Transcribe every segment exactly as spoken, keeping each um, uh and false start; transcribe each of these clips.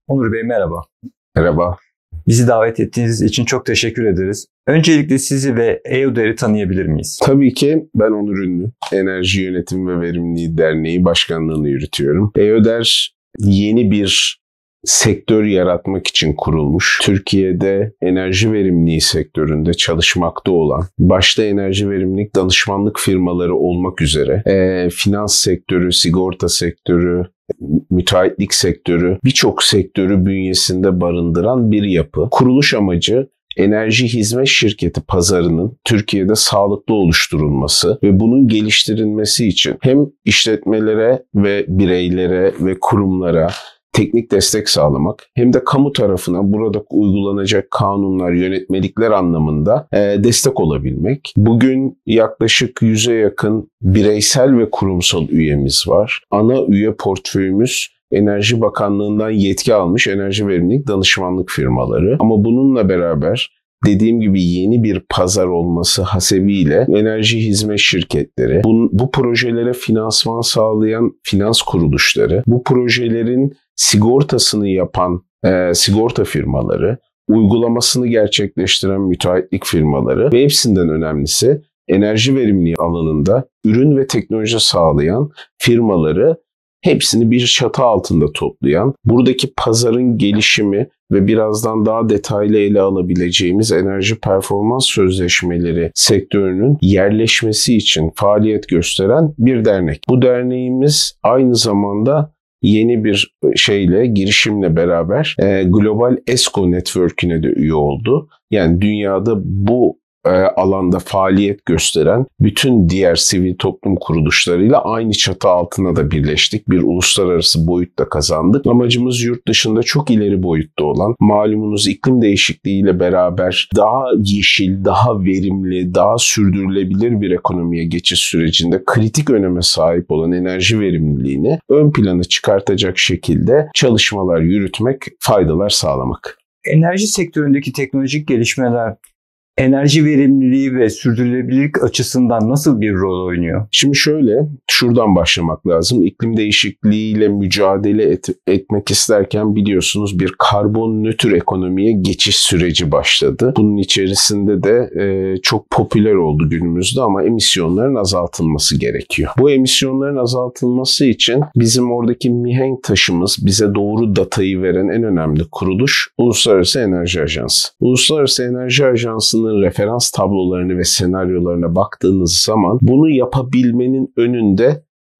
Onur Bey merhaba. Merhaba. Bizi davet ettiğiniz için çok teşekkür ederiz. Öncelikle sizi ve EUDER'i tanıyabilir miyiz? Tabii ki ben Onur Ünlü. Enerji Yönetimi ve Verimliliği Derneği Başkanlığını yürütüyorum. EUDER yeni bir sektör yaratmak için kurulmuş. Türkiye'de enerji verimliliği sektöründe çalışmakta olan, başta enerji verimlilik danışmanlık firmaları olmak üzere e, finans sektörü, sigorta sektörü, müteahhitlik sektörü, birçok sektörü bünyesinde barındıran bir yapı. Kuruluş amacı enerji hizmet şirketi pazarının Türkiye'de sağlıklı oluşturulması ve bunun geliştirilmesi için hem işletmelere ve bireylere ve kurumlara teknik destek sağlamak hem de kamu tarafına burada uygulanacak kanunlar, yönetmelikler anlamında e, destek olabilmek. Bugün yaklaşık yüze yakın bireysel ve kurumsal üyemiz var. Ana üye portföyümüz Enerji Bakanlığı'ndan yetki almış enerji verimlilik danışmanlık firmaları. Ama bununla beraber dediğim gibi yeni bir pazar olması hasebiyle enerji hizmet şirketleri, bu, bu projelere finansman sağlayan finans kuruluşları, bu projelerin sigortasını yapan e, sigorta firmaları, uygulamasını gerçekleştiren müteahhitlik firmaları ve hepsinden önemlisi enerji verimliliği alanında ürün ve teknoloji sağlayan firmaları hepsini bir çatı altında toplayan, buradaki pazarın gelişimi ve birazdan daha detaylı ele alabileceğimiz enerji performans sözleşmeleri sektörünün yerleşmesi için faaliyet gösteren bir dernek. Bu derneğimiz aynı zamanda yeni bir şeyle, girişimle beraber e, Global ESCO Network'üne de üye oldu. Yani dünyada bu e, alanda faaliyet gösteren bütün diğer sivil toplum kuruluşlarıyla aynı çatı altına da birleştik. Bir uluslararası boyut da kazandık. Amacımız yurt dışında çok ileri boyutta olan, malumunuz iklim değişikliğiyle beraber daha yeşil, daha verimli, daha sürdürülebilir bir ekonomiye geçiş sürecinde kritik öneme sahip olan enerji verimliliğini ön plana çıkartacak şekilde çalışmalar yürütmek, faydalar sağlamak. Enerji sektöründeki teknolojik gelişmeler enerji verimliliği ve sürdürülebilirlik açısından nasıl bir rol oynuyor? Şimdi şöyle, şuradan başlamak lazım. İklim değişikliğiyle mücadele et, etmek isterken biliyorsunuz bir karbon nötr ekonomiye geçiş süreci başladı. Bunun içerisinde de e, çok popüler oldu günümüzde ama emisyonların azaltılması gerekiyor. Bu emisyonların azaltılması için bizim oradaki mihenk taşımız, bize doğru datayı veren en önemli kuruluş Uluslararası Enerji Ajansı. Uluslararası Enerji Ajansı'nın referans tablolarını ve senaryolarına baktığınız zaman bunu yapabilmenin önünde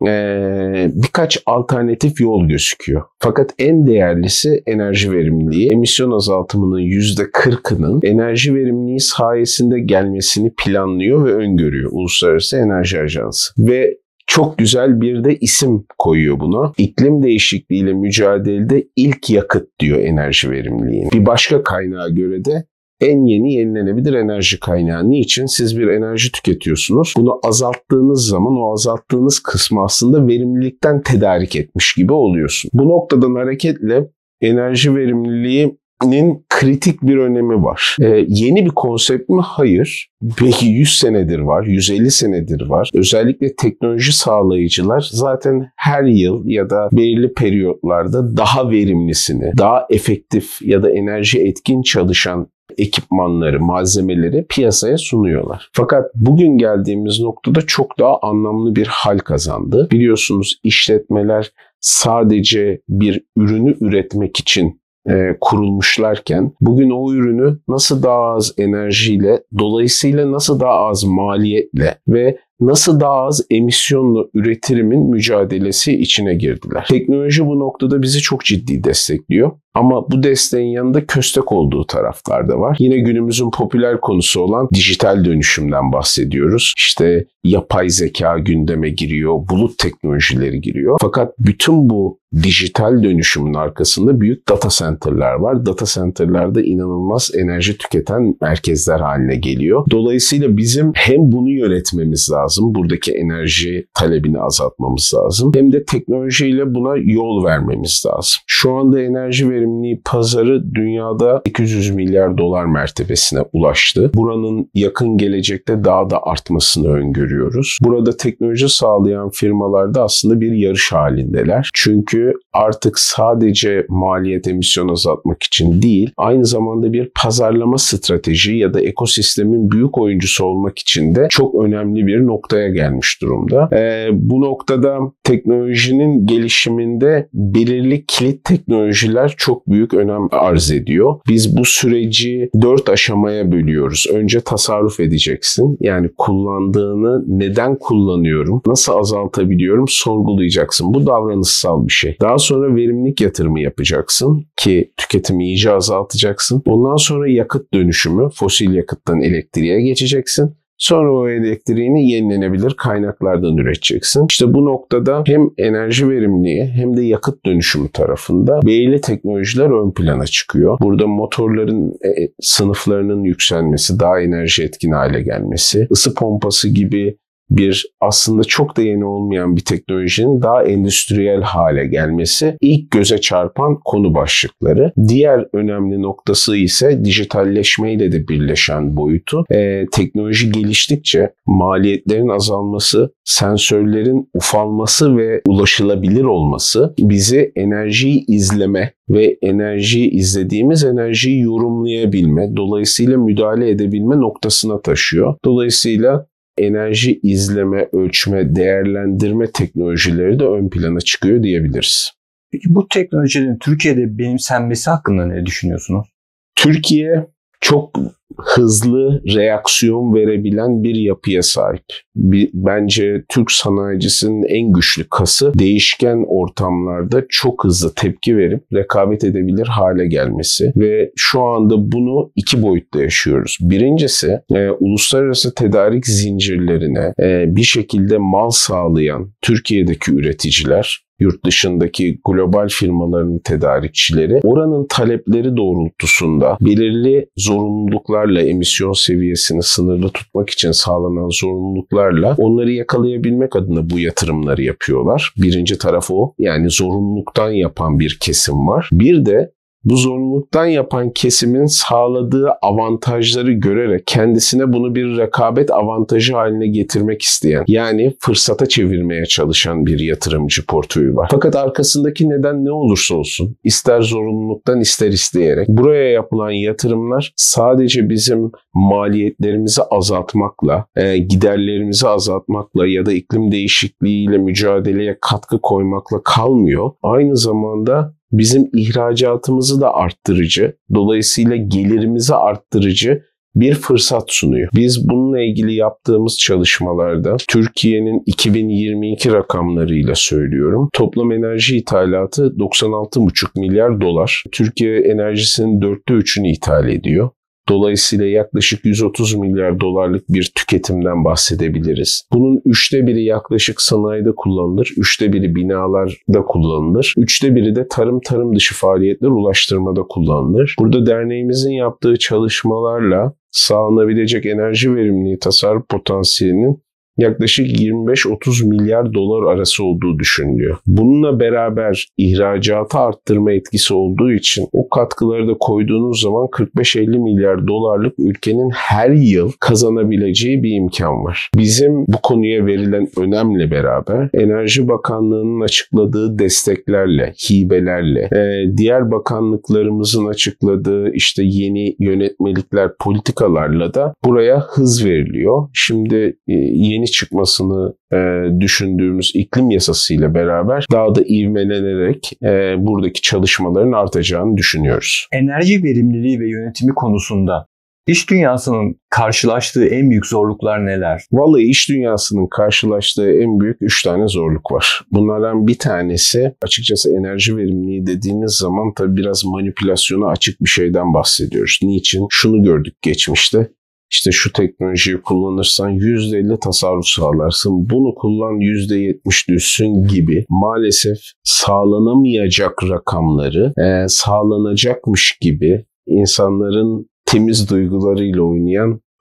ee, birkaç alternatif yol gözüküyor. Fakat en değerlisi enerji verimliliği. Emisyon azaltımının yüzde kırkının enerji verimliliği sayesinde gelmesini planlıyor ve öngörüyor Uluslararası Enerji Ajansı. Ve çok güzel bir de isim koyuyor buna. İklim değişikliğiyle mücadelede ilk yakıt diyor enerji verimliliği. Bir başka kaynağa göre de en yeni yenilenebilir enerji kaynağı. Niçin? Siz bir enerji tüketiyorsunuz. Bunu azalttığınız zaman o azalttığınız kısmı aslında verimlilikten tedarik etmiş gibi oluyorsun. Bu noktadan hareketle enerji verimliliğinin kritik bir önemi var. Ee, yeni bir konsept mi? Hayır. Belki yüz senedir var, yüz elli senedir var. Özellikle teknoloji sağlayıcılar zaten her yıl ya da belirli periyotlarda daha verimlisini, daha efektif ya da enerji etkin çalışan ekipmanları, malzemeleri piyasaya sunuyorlar. Fakat bugün geldiğimiz noktada çok daha anlamlı bir hal kazandı. Biliyorsunuz işletmeler sadece bir ürünü üretmek için e, kurulmuşlarken bugün o ürünü nasıl daha az enerjiyle, dolayısıyla nasıl daha az maliyetle ve nasıl daha az emisyonla üretimin mücadelesi içine girdiler. Teknoloji bu noktada bizi çok ciddi destekliyor. Ama bu desteğin yanında köstek olduğu taraflar da var. Yine günümüzün popüler konusu olan dijital dönüşümden bahsediyoruz. İşte yapay zeka gündeme giriyor, bulut teknolojileri giriyor. Fakat bütün bu dijital dönüşümün arkasında büyük data center'lar var. Data center'larda inanılmaz enerji tüketen merkezler haline geliyor. Dolayısıyla bizim hem bunu yönetmemiz lazım, lazım. Buradaki enerji talebini azaltmamız lazım. Hem de teknolojiyle buna yol vermemiz lazım. Şu anda enerji verimliliği pazarı dünyada sekiz yüz milyar dolar mertebesine ulaştı. Buranın yakın gelecekte daha da artmasını öngörüyoruz. Burada teknoloji sağlayan firmalar da aslında bir yarış halindeler. Çünkü artık sadece maliyet, emisyon azaltmak için değil, aynı zamanda bir pazarlama strateji ya da ekosistemin büyük oyuncusu olmak için de çok önemli bir noktaya gelmiş durumda. Ee, bu noktada teknolojinin gelişiminde belirli kilit teknolojiler çok büyük önem arz ediyor. Biz bu süreci dört aşamaya bölüyoruz. Önce tasarruf edeceksin. Yani kullandığını neden kullanıyorum, nasıl azaltabiliyorum sorgulayacaksın. Bu davranışsal bir şey. Daha sonra verimlilik yatırımı yapacaksın ki tüketimi iyice azaltacaksın. Ondan sonra yakıt dönüşümü, fosil yakıttan elektriğe geçeceksin. Sonra o elektriğini yenilenebilir kaynaklardan üreteceksin. İşte bu noktada hem enerji verimliliği hem de yakıt dönüşümü tarafında belirli teknolojiler ön plana çıkıyor. Burada motorların e, sınıflarının yükselmesi, daha enerji etkin hale gelmesi, ısı pompası gibi bir aslında çok da yeni olmayan bir teknolojinin daha endüstriyel hale gelmesi ilk göze çarpan konu başlıkları. Diğer önemli noktası ise dijitalleşmeyle de birleşen boyutu. Ee, teknoloji geliştikçe maliyetlerin azalması, sensörlerin ufalması ve ulaşılabilir olması bizi enerjiyi izleme ve enerjiyi izlediğimiz enerjiyi yorumlayabilme, dolayısıyla müdahale edebilme noktasına taşıyor. Dolayısıyla enerji izleme, ölçme, değerlendirme teknolojileri de ön plana çıkıyor diyebiliriz. Peki bu teknolojilerin Türkiye'de benimsenmesi hakkında ne düşünüyorsunuz? Türkiye çok hızlı reaksiyon verebilen bir yapıya sahip. Bir, bence Türk sanayicisinin en güçlü kası değişken ortamlarda çok hızlı tepki verip rekabet edebilir hale gelmesi ve şu anda bunu iki boyutta yaşıyoruz. Birincisi e, uluslararası tedarik zincirlerine e, bir şekilde mal sağlayan Türkiye'deki üreticiler, yurt dışındaki global firmaların tedarikçileri oranın talepleri doğrultusunda belirli zorunluluklarla emisyon seviyesini sınırlı tutmak için sağlanan zorunluluklarla onları yakalayabilmek adına bu yatırımları yapıyorlar. Birinci taraf o. Yani zorunluluktan yapan bir kesim var. Bir de bu zorunluluktan yapan kesimin sağladığı avantajları görerek kendisine bunu bir rekabet avantajı haline getirmek isteyen, yani fırsata çevirmeye çalışan bir yatırımcı portföyü var. Fakat arkasındaki neden ne olursa olsun, ister zorunluluktan ister isteyerek buraya yapılan yatırımlar sadece bizim maliyetlerimizi azaltmakla, e, giderlerimizi azaltmakla ya da iklim değişikliğiyle mücadeleye katkı koymakla kalmıyor. Aynı zamanda bizim ihracatımızı da arttırıcı, dolayısıyla gelirimizi arttırıcı bir fırsat sunuyor. Biz bununla ilgili yaptığımız çalışmalarda Türkiye'nin iki bin yirmi iki rakamlarıyla söylüyorum. Toplam enerji ithalatı doksan altı buçuk milyar dolar. Türkiye enerjisinin dörtte üçünü ithal ediyor. Dolayısıyla yaklaşık yüz otuz milyar dolarlık bir tüketimden bahsedebiliriz. Bunun üçte biri yaklaşık sanayide kullanılır, üçte biri binalarda kullanılır, üçte biri de tarım tarım dışı faaliyetler ulaştırmada kullanılır. Burada derneğimizin yaptığı çalışmalarla sağlanabilecek enerji verimliliği tasarruf potansiyelinin yaklaşık yirmi beş otuz milyar dolar arası olduğu düşünülüyor. Bununla beraber ihracatı arttırma etkisi olduğu için o katkıları da koyduğunuz zaman kırk beş elli milyar dolarlık ülkenin her yıl kazanabileceği bir imkan var. Bizim bu konuya verilen önemle beraber Enerji Bakanlığı'nın açıkladığı desteklerle, hibelerle, diğer bakanlıklarımızın açıkladığı işte yeni yönetmelikler, politikalarla da buraya hız veriliyor. Şimdi yeni çıkmasını e, düşündüğümüz iklim yasasıyla beraber daha da ivmelenerek e, buradaki çalışmaların artacağını düşünüyoruz. Enerji verimliliği ve yönetimi konusunda iş dünyasının karşılaştığı en büyük zorluklar neler? Vallahi iş dünyasının karşılaştığı en büyük üç tane zorluk var. Bunlardan bir tanesi açıkçası enerji verimliliği dediğiniz zaman tabii biraz manipülasyona açık bir şeyden bahsediyoruz. Niçin? Şunu gördük geçmişte. İşte şu teknolojiyi kullanırsan yüzde elli tasarruf sağlarsın, bunu kullan yüzde yetmiş düşsün gibi maalesef sağlanamayacak rakamları e, sağlanacakmış gibi insanların temiz duygularıyla oynayan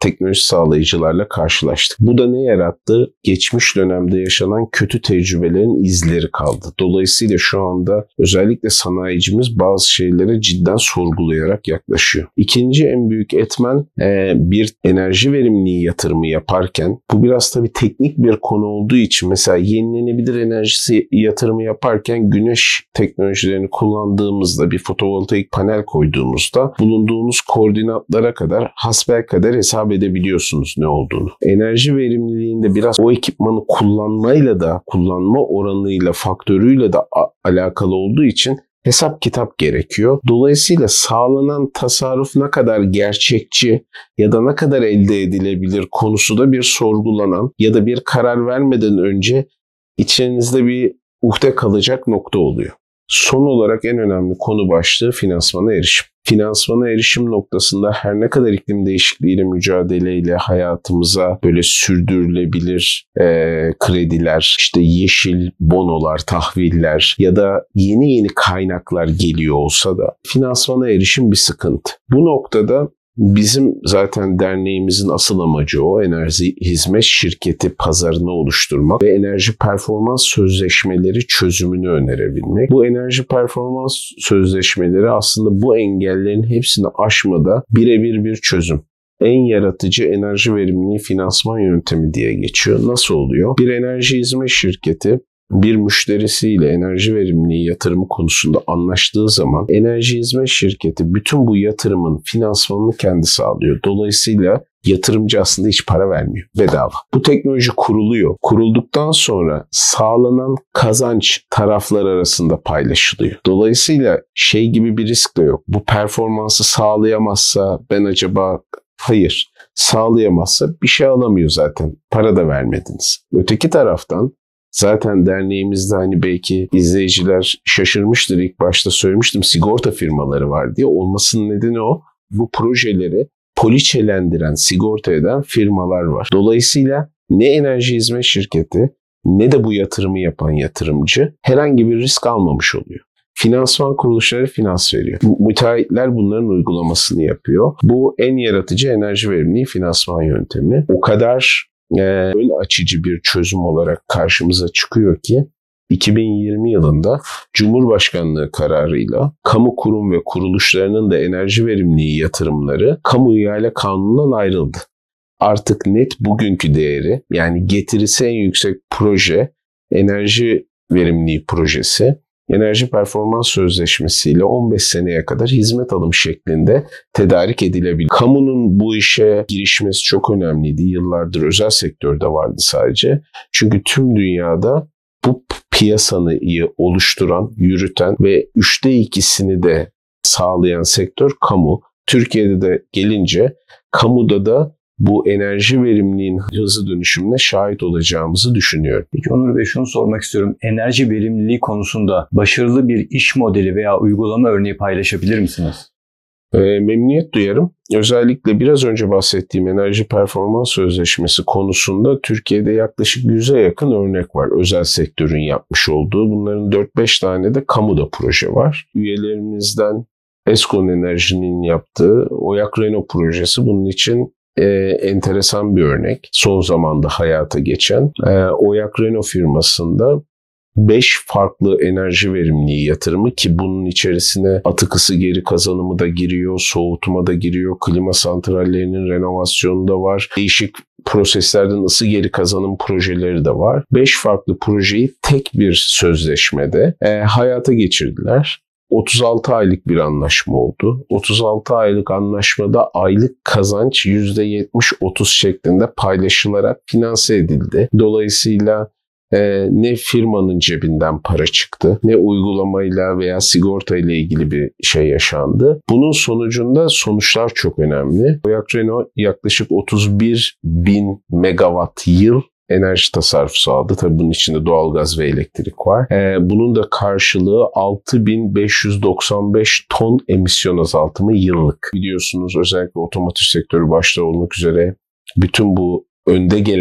teknoloji sağlayıcılarla karşılaştık. Bu da ne yarattı? Geçmiş dönemde yaşanan kötü tecrübelerin izleri kaldı. Dolayısıyla şu anda özellikle sanayicimiz bazı şeylere cidden sorgulayarak yaklaşıyor. İkinci en büyük etmen bir enerji verimliliği yatırımı yaparken, bu biraz tabii teknik bir konu olduğu için mesela yenilenebilir enerjisi yatırımı yaparken güneş teknolojilerini kullandığımızda, bir fotovoltaik panel koyduğumuzda bulunduğunuz koordinatlara kadar hasbelkader hesap edebiliyorsunuz ne olduğunu. Enerji verimliliğinde biraz o ekipmanı kullanmayla da, kullanma oranıyla, faktörüyle de alakalı olduğu için hesap kitap gerekiyor. Dolayısıyla sağlanan tasarruf ne kadar gerçekçi ya da ne kadar elde edilebilir konusu da bir sorgulanan ya da bir karar vermeden önce içinizde bir uhde kalacak nokta oluyor. Son olarak en önemli konu başlığı finansmana erişim. Finansmana erişim noktasında her ne kadar iklim değişikliğiyle mücadeleyle hayatımıza böyle sürdürülebilir e, krediler, işte yeşil bonolar, tahviller ya da yeni yeni kaynaklar geliyor olsa da finansmana erişim bir sıkıntı. Bu noktada bizim zaten derneğimizin asıl amacı o, enerji hizmet şirketi pazarını oluşturmak ve enerji performans sözleşmeleri çözümünü önerebilmek. Bu enerji performans sözleşmeleri aslında bu engellerin hepsini aşmada birebir bir çözüm. En yaratıcı enerji verimliliği finansman yöntemi diye geçiyor. Nasıl oluyor? Bir enerji hizmet şirketi bir müşterisiyle enerji verimliliği yatırımı konusunda anlaştığı zaman enerji hizmet şirketi bütün bu yatırımın finansmanını kendi sağlıyor. Dolayısıyla yatırımcı aslında hiç para vermiyor. Bedava. Bu teknoloji kuruluyor. Kurulduktan sonra sağlanan kazanç taraflar arasında paylaşılıyor. Dolayısıyla şey gibi bir risk de yok. Bu performansı sağlayamazsa ben acaba... Hayır. Sağlayamazsa bir şey alamıyor zaten. Para da vermediniz. Öteki taraftan zaten derneğimizde hani belki izleyiciler şaşırmıştır, ilk başta söylemiştim, sigorta firmaları var diye. Olmasının nedeni o. Bu projeleri poliçelendiren, sigorta eden firmalar var. Dolayısıyla ne enerji hizmet şirketi ne de bu yatırımı yapan yatırımcı herhangi bir risk almamış oluyor. Finansman kuruluşları finans veriyor. Müteahhitler bunların uygulamasını yapıyor. Bu en yaratıcı enerji verimliliği finansman yöntemi. O kadar e, ön açıcı bir çözüm olarak karşımıza çıkıyor ki iki bin yirmi yılında Cumhurbaşkanlığı kararıyla kamu kurum ve kuruluşlarının da enerji verimliliği yatırımları kamu ihale kanunundan ayrıldı. Artık net bugünkü değeri, yani getirisi en yüksek proje enerji verimliliği projesi, enerji performans sözleşmesiyle on beş seneye kadar hizmet alım şeklinde tedarik edilebilir. Kamunun bu işe girişmesi çok önemliydi. Yıllardır özel sektörde vardı sadece. Çünkü tüm dünyada bu piyasanı oluşturan, yürüten ve üçte ikisini de sağlayan sektör kamu. Türkiye'de de gelince kamuda da bu enerji verimliliğin hızlı dönüşümüne şahit olacağımızı düşünüyorum. Peki Onur Bey, şunu sormak istiyorum. Enerji verimliliği konusunda başarılı bir iş modeli veya uygulama örneği paylaşabilir misiniz? E, memnuniyet duyarım. Özellikle biraz önce bahsettiğim enerji performans sözleşmesi konusunda Türkiye'de yaklaşık yüze yakın örnek var. Özel sektörün yapmış olduğu. Bunların dört beş tane de kamuda proje var. Üyelerimizden Eskon Enerji'nin yaptığı Oyak Renault projesi bunun için Ee, enteresan bir örnek. Son zamanda hayata geçen ee, Oyak Renault firmasında beş farklı enerji verimliliği yatırımı, ki bunun içerisine atık ısı geri kazanımı da giriyor, soğutma da giriyor, klima santrallerinin renovasyonu da var, değişik proseslerden ısı geri kazanım projeleri de var. beş farklı projeyi tek bir sözleşmede e, hayata geçirdiler. otuz altı aylık bir anlaşma oldu. otuz altı aylık anlaşmada aylık kazanç yüzde yetmiş otuz şeklinde paylaşılarak finanse edildi. Dolayısıyla e, ne firmanın cebinden para çıktı, ne uygulamayla veya sigorta ile ilgili bir şey yaşandı. Bunun sonucunda sonuçlar çok önemli. Oyak Renault yaklaşık otuz bir bin megawatt yıl enerji tasarrufu sağladı. Tabii bunun içinde doğalgaz ve elektrik var. Ee, bunun da karşılığı altı bin beş yüz doksan beş ton emisyon azaltımı yıllık. Biliyorsunuz özellikle otomotiv sektörü başta olmak üzere bütün bu önde gelen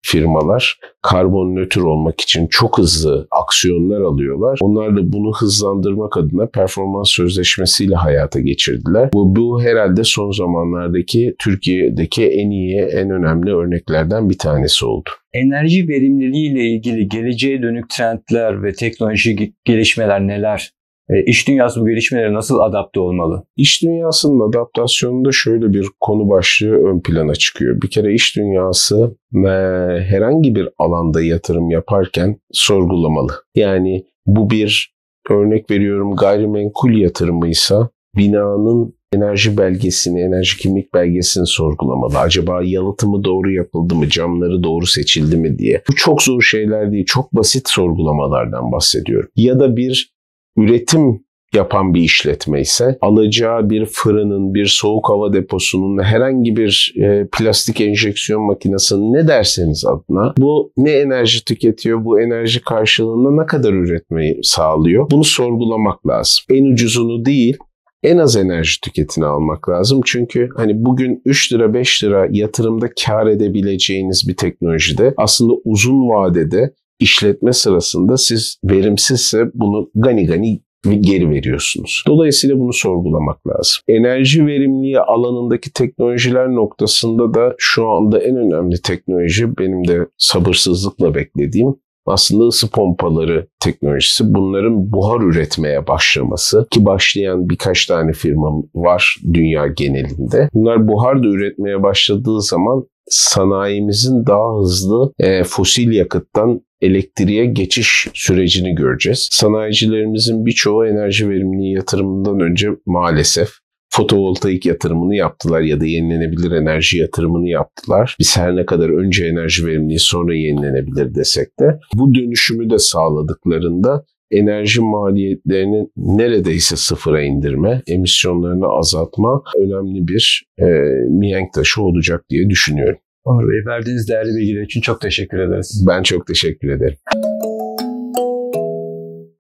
firmalar karbon nötr olmak için çok hızlı aksiyonlar alıyorlar. Onlar da bunu hızlandırmak adına performans sözleşmesiyle hayata geçirdiler. Bu, bu herhalde son zamanlardaki Türkiye'deki en iyi, en önemli örneklerden bir tanesi oldu. Enerji verimliliği ile ilgili geleceğe dönük trendler ve teknolojik gelişmeler neler? İş dünyası bu gelişmelere nasıl adapte olmalı? İş dünyasının adaptasyonunda şöyle bir konu başlığı ön plana çıkıyor. Bir kere iş dünyası herhangi bir alanda yatırım yaparken sorgulamalı. Yani bu bir, örnek veriyorum, gayrimenkul yatırımıysa binanın enerji belgesini, enerji kimlik belgesini sorgulamalı. Acaba yalıtımı doğru yapıldı mı, camları doğru seçildi mi diye. Bu çok zor şeyler değil, çok basit sorgulamalardan bahsediyorum. Ya da bir üretim yapan bir işletme ise alacağı bir fırının, bir soğuk hava deposunun, herhangi bir e, plastik enjeksiyon makinesinin, ne derseniz adına, bu ne enerji tüketiyor, bu enerji karşılığında ne kadar üretmeyi sağlıyor, bunu sorgulamak lazım. En ucuzunu değil, en az enerji tüketini almak lazım. Çünkü hani bugün üç lira beş lira yatırımda kar edebileceğiniz bir teknolojide aslında uzun vadede işletme sırasında siz verimsizse bunu gani gani geri veriyorsunuz. Dolayısıyla bunu sorgulamak lazım. Enerji verimliliği alanındaki teknolojiler noktasında da şu anda en önemli teknoloji, benim de sabırsızlıkla beklediğim, aslında ısı pompaları teknolojisi. Bunların buhar üretmeye başlaması, ki başlayan birkaç tane firma var dünya genelinde. Bunlar buhar da üretmeye başladığı zaman sanayimizin daha hızlı e, fosil yakıttan elektriğe geçiş sürecini göreceğiz. Sanayicilerimizin birçoğu enerji verimliliği yatırımından önce maalesef fotovoltaik yatırımını yaptılar ya da yenilenebilir enerji yatırımını yaptılar. Biz her ne kadar önce enerji verimliliği sonra yenilenebilir desek de bu dönüşümü de sağladıklarında enerji maliyetlerini neredeyse sıfıra indirme, emisyonlarını azaltma önemli bir e, mihenk taşı olacak diye düşünüyorum. Onur Bey, verdiğiniz değerli bilgiler için çok teşekkür ederiz. Ben çok teşekkür ederim.